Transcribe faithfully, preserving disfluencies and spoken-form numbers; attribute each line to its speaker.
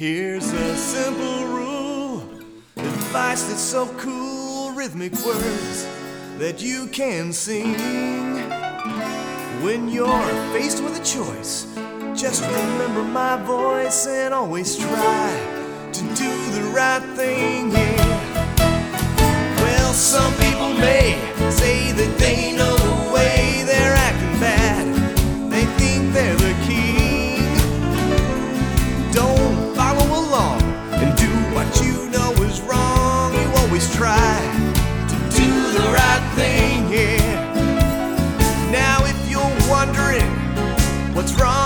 Speaker 1: Here's a simple rule, advice that's so cool, rhythmic words that you can sing. When you're faced with a choice, just remember my voice and always try to do the right thing, yeah. Well, some people may say that they know the way, they're acting bad, they think they're the king. Don't follow along and do what you know is wrong. You always try to do the right thing, yeah. Now if you're wondering what's wrong